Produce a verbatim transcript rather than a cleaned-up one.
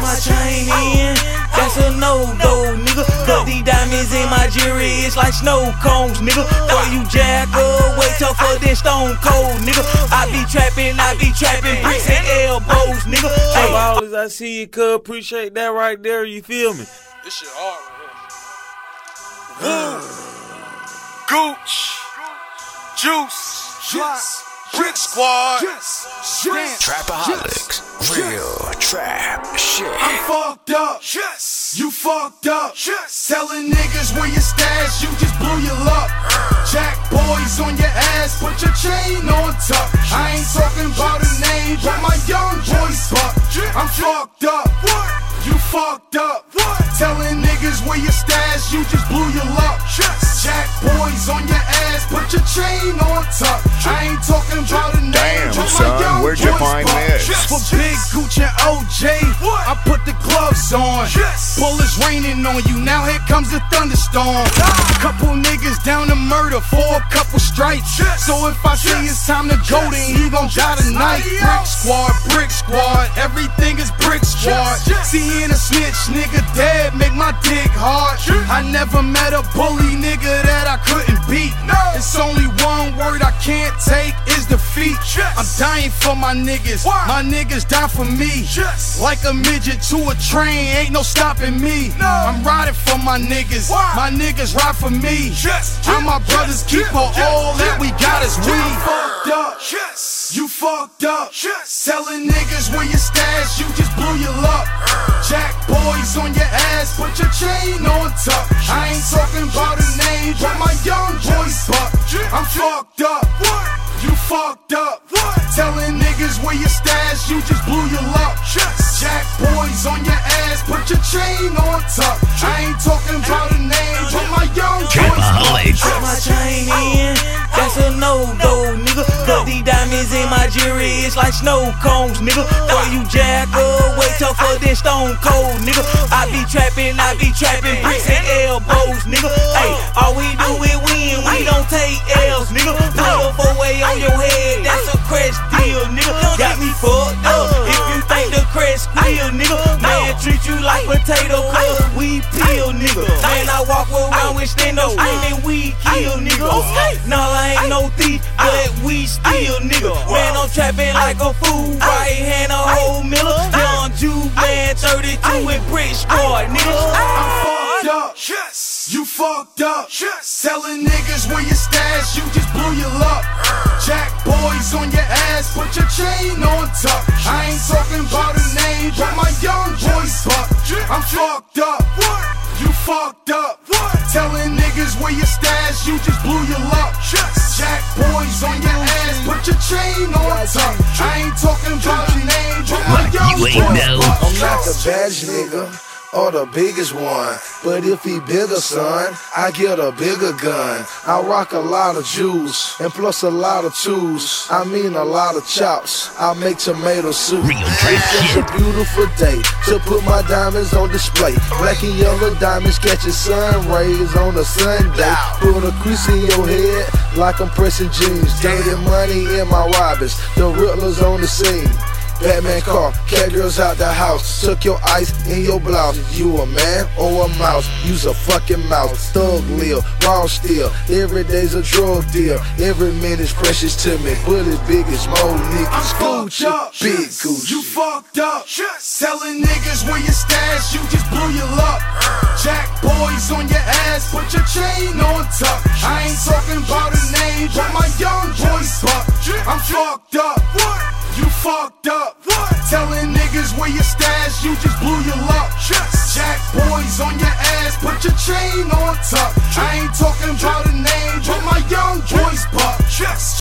my chain in, that's a no-go, nigga. Cause these diamonds in my jewelry, it's like snow cones, nigga. For you jacker, wait till for this stone cold, nigga. I be trapping, I be trapping, bricks and elbows, nigga. Hey, ballers, I see you, cuz. Appreciate that right there, you feel me? This shit hard right here. Woo! Gooch! Juice! Yes! Brick Squad! Yes! Trapaholics, real trap shit. I'm fucked up. Yes! You fucked up. Yes! Telling niggas where your stash, you just blew your luck. Jack boys on your ass, put your chain on top. I ain't talking about a name, but my young boys fuck. I'm fucked up. What? You fucked up. What? Telling niggas where your stash, you just blew your luck. Yes! Jack boys on your ass, put your chain on top. I ain't talking about a name, Damn, but my son, young where'd you boys find fuck. this? Yes! For Big Gooch and O J, What? I put the gloves on. Yes! Bullets raining on you, now here comes the thunderstorm. Couple niggas down to murder for a couple stripes. Yes! So if I say Yes! it's time to go, Yes! then he gon' die tonight. Somebody Brick else. squad, brick squad, everything is brick squad. Yes! Yes! Seeing a snitch nigga dead make my dick hard. I never met a bully nigga that I couldn't beat. No. It's only one word I can't take is defeat. Yes! I'm dying for my niggas. Why? My niggas die for me. Yes! Like a midget to a train, ain't no stopping me. No. I'm riding for my niggas. Why? My niggas ride for me. Yes! How my brothers Yes! keep her Yes! all that we got is we. Yes! Fucked up. Yes! You fucked up. Yes! Telling niggas where your stash, you just blew your luck. Jack boys on your ass, put your chain on top. I ain't talking about a name, but my young boys fuck. I'm fucked up. What? You fucked up. What? Telling niggas where your stash, you just blew your luck. Yes! Jack boys on your ass, put your chain on top. I ain't talking about a name, but my young boys Trapaholics. Put my chain in, that's a no-go, nigga. Cause these diamonds in my jewelry, it's like snow cones, nigga. For you jacker, wait till for this stone cold, nigga. I be trapping, I be trapping, bricks and elbows, nigga. Hey, all we do is win, we don't take L's, nigga. Put a four-way on your head, that's a crash deal, nigga. Got me fucked up, if you think the crash squeal, nigga. Man, treat you like potato, cause we peel, nigga. Man, I walk around with stand-up screaming, we kill, nigga. Nah, I ain't no thief, but we steal, nigga. Man, I'm trapping like a fool, right hand a whole Miller. Young Jew, man, thirty-two with Brick Squad, nigga. I'm fucked up. Yes! You fucked up. Yes! Telling niggas where your stash, you just blew your luck. Jack boys on your ass, put your chain on top. I ain't talking about a name, but my young boys fuck. I'm fucked up. What? You fucked up. What? Telling niggas where your stash, you just blew your luck. Yes! Jack boys on your ass, put your chain on top. I ain't talking about a name, but my What, young you ain't boys know? fuck. I'm not the baddest nigga or the biggest one, but if he bigger, son, I get a bigger gun. I rock a lot of jewels and plus a lot of tools. I mean a lot of chops. I make tomato soup. Real trap It's just shit. a beautiful day to put my diamonds on display. Black and yellow diamonds catching sun rays on a Sunday. Put a crease in your head like I'm pressing jeans. Dirty money in my robbers. The Riddlers on the scene. Batman car, cat girls out the house. Took your ice in your blouse. You a man or a mouse? You's a fucking mouse. Thug live, raw steel. Every day's a drug deal. Every minute's precious to me. But as big as more niggas. I'm fucked up. Big Gucci. You fucked up. Yes! Telling niggas where your stash, you just blew your luck. Jack boys on your ass, put your chain on top. I ain't talking about a name, but my young boys fuck. I'm fucked up. What? You fucked up. What? Telling niggas where your stash, you just blew your luck. Yes! Jack boys on your ass, put your chain on top. I ain't talking about a name, but my young boys buck. Yes!